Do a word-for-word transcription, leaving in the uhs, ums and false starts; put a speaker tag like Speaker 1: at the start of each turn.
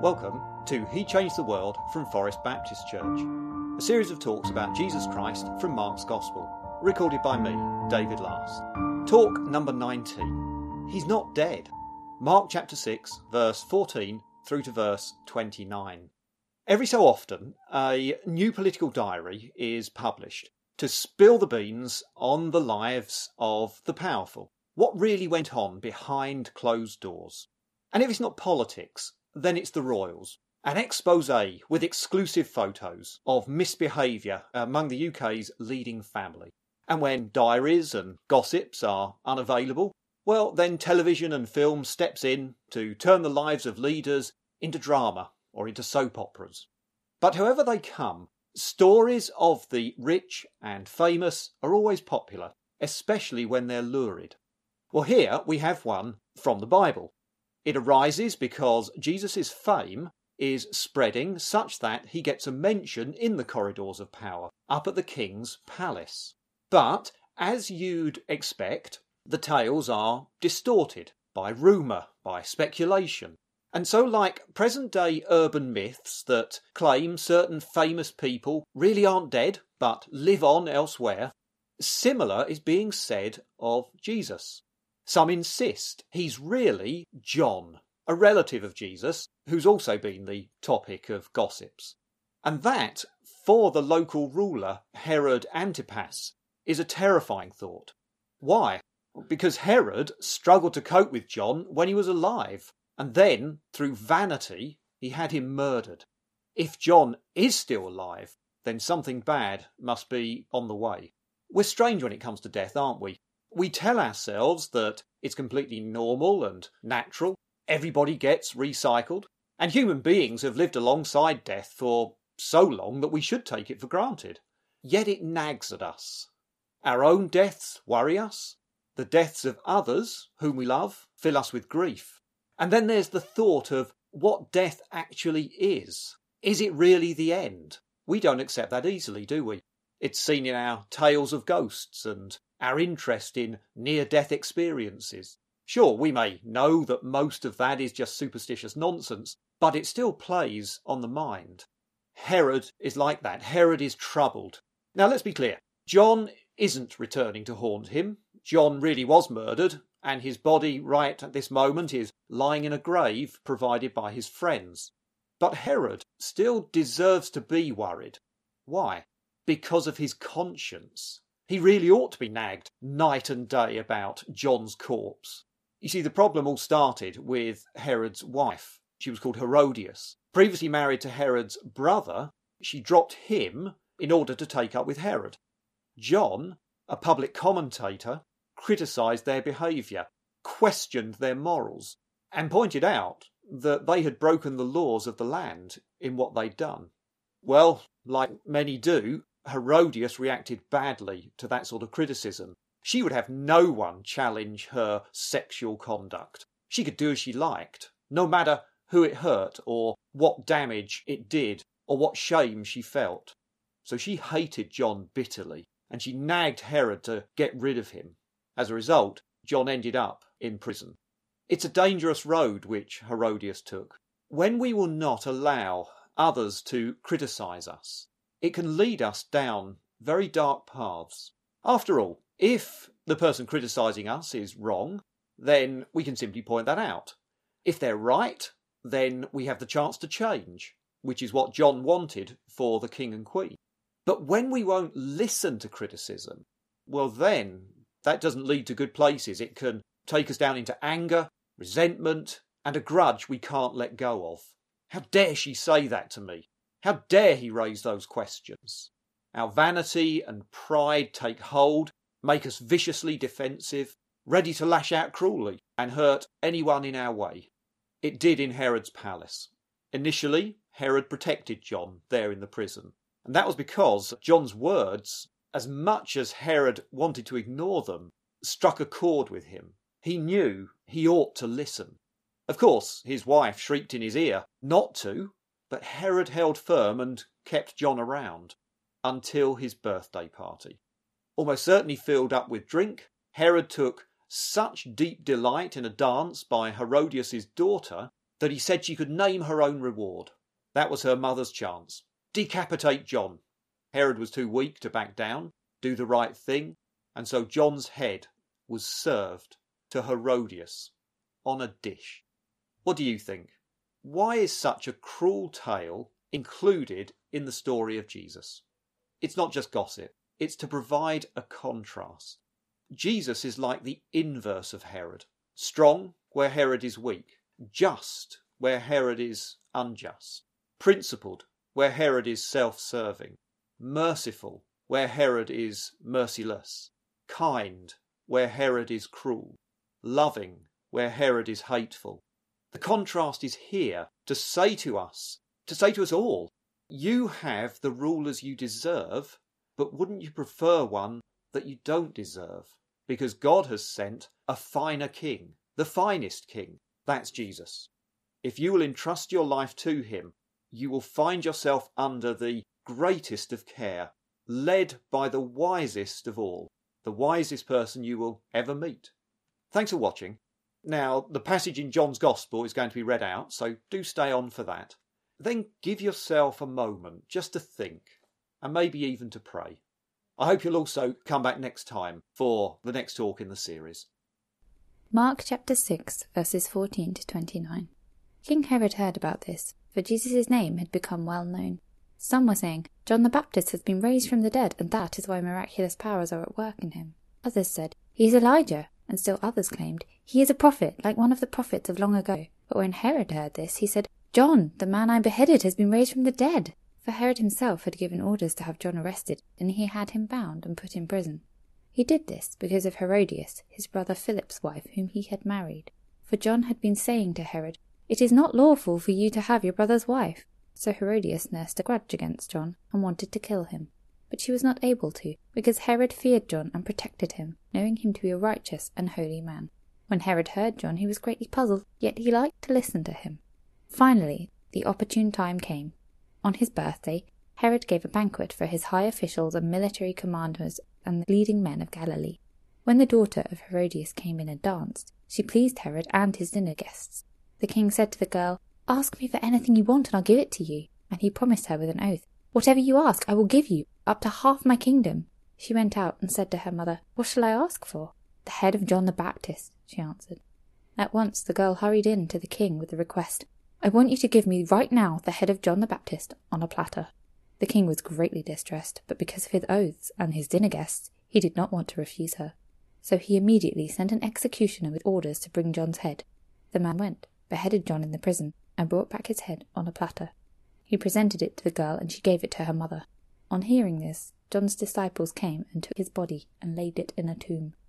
Speaker 1: Welcome to He Changed the World from Forest Baptist Church, a series of talks about Jesus Christ from Mark's Gospel, recorded by me, David Last. Talk number nineteen. He's not dead. Mark chapter six, verse fourteen through to verse twenty-nine. Every so often, a new political diary is published to spill the beans on the lives of the powerful. What really went on behind closed doors. And if it's not politics, then it's the royals. An exposé with exclusive photos of misbehaviour among the U K's leading family. And when diaries and gossips are unavailable, well, then television and film steps in to turn the lives of leaders into drama or into soap operas. But however they come, stories of the rich and famous are always popular, especially when they're lurid. Well, here we have one from the Bible. It arises because Jesus' fame is spreading such that he gets a mention in the corridors of power, up at the king's palace. But, as you'd expect, the tales are distorted by rumour, by speculation. And so, like present-day urban myths that claim certain famous people really aren't dead, but live on elsewhere, similar is being said of Jesus. Some insist he's really John, a relative of Jesus, who's also been the topic of gossips. And that, for the local ruler, Herod Antipas, is a terrifying thought. Why? Because Herod struggled to cope with John when he was alive, and then, through vanity, he had him murdered. If John is still alive, then something bad must be on the way. We're strange when it comes to death, aren't we? We tell ourselves that it's completely normal and natural. Everybody gets recycled. And human beings have lived alongside death for so long that we should take it for granted. Yet it nags at us. Our own deaths worry us. The deaths of others, whom we love, fill us with grief. And then there's the thought of what death actually is. Is it really the end? We don't accept that easily, do we? It's seen in our tales of ghosts and our interest in near-death experiences. Sure, we may know that most of that is just superstitious nonsense, but it still plays on the mind. Herod is like that. Herod is troubled. Now, let's be clear. John isn't returning to haunt him. John really was murdered, and his body right at this moment is lying in a grave provided by his friends. But Herod still deserves to be worried. Why? Because of his conscience. He really ought to be nagged night and day about John's corpse. You see, the problem all started with Herod's wife. She was called Herodias. Previously married to Herod's brother, she dropped him in order to take up with Herod. John, a public commentator, criticised their behaviour, questioned their morals, and pointed out that they had broken the laws of the land in what they'd done. Well, like many do, Herodias reacted badly to that sort of criticism. She would have no one challenge her sexual conduct. She could do as she liked, no matter who it hurt or what damage it did or what shame she felt. So she hated John bitterly, and she nagged Herod to get rid of him. As a result, John ended up in prison. It's a dangerous road which Herodias took. When we will not allow others to criticise us, it can lead us down very dark paths. After all, if the person criticising us is wrong, then we can simply point that out. If they're right, then we have the chance to change, which is what John wanted for the king and queen. But when we won't listen to criticism, well then, that doesn't lead to good places. It can take us down into anger, resentment, and a grudge we can't let go of. How dare she say that to me? How dare he raise those questions? Our vanity and pride take hold, make us viciously defensive, ready to lash out cruelly and hurt anyone in our way. It did in Herod's palace. Initially, Herod protected John there in the prison. And that was because John's words, as much as Herod wanted to ignore them, struck a chord with him. He knew he ought to listen. Of course, his wife shrieked in his ear not to, but Herod held firm and kept John around until his birthday party. Almost certainly filled up with drink, Herod took such deep delight in a dance by Herodias' daughter that he said she could name her own reward. That was her mother's chance. Decapitate John. Herod was too weak to back down, do the right thing, and so John's head was served to Herodias on a dish. What do you think? Why is such a cruel tale included in the story of Jesus? It's not just gossip. It's to provide a contrast. Jesus is like the inverse of Herod. Strong where Herod is weak. Just where Herod is unjust. Principled where Herod is self-serving. Merciful where Herod is merciless. Kind where Herod is cruel. Loving where Herod is hateful. The contrast is here to say to us, to say to us all, you have the rulers you deserve, but wouldn't you prefer one that you don't deserve? Because God has sent a finer king, the finest king. That's Jesus. If you will entrust your life to him, you will find yourself under the greatest of care, led by the wisest of all, the wisest person you will ever meet. Thanks for watching. Now, the passage in John's Gospel is going to be read out, so do stay on for that. Then give yourself a moment just to think, and maybe even to pray. I hope you'll also come back next time for the next talk in the series.
Speaker 2: Mark chapter six, verses fourteen to twenty-nine. King Herod heard about this, for Jesus' name had become well known. Some were saying, John the Baptist has been raised from the dead, and that is why miraculous powers are at work in him. Others said, he is Elijah, and still others claimed, he is a prophet, like one of the prophets of long ago. But when Herod heard this, he said, John, the man I beheaded, has been raised from the dead. For Herod himself had given orders to have John arrested, and he had him bound and put in prison. He did this because of Herodias, his brother Philip's wife, whom he had married. For John had been saying to Herod, it is not lawful for you to have your brother's wife. So Herodias nursed a grudge against John, and wanted to kill him. But she was not able to, because Herod feared John and protected him, knowing him to be a righteous and holy man. When Herod heard John, he was greatly puzzled, yet he liked to listen to him. Finally, the opportune time came. On his birthday, Herod gave a banquet for his high officials and military commanders and the leading men of Galilee. When the daughter of Herodias came in and danced, she pleased Herod and his dinner guests. The king said to the girl, ask me for anything you want and I'll give it to you. And he promised her with an oath, whatever you ask I will give you, up to half my kingdom. She went out and said to her mother, what shall I ask for? The head of John the Baptist, she answered. At once the girl hurried in to the king with the request, I want you to give me right now the head of John the Baptist on a platter. The king was greatly distressed, but because of his oaths and his dinner guests, he did not want to refuse her. So he immediately sent an executioner with orders to bring John's head. The man went, beheaded John in the prison, and brought back his head on a platter. He presented it to the girl, and she gave it to her mother. On hearing this, John's disciples came and took his body and laid it in a tomb.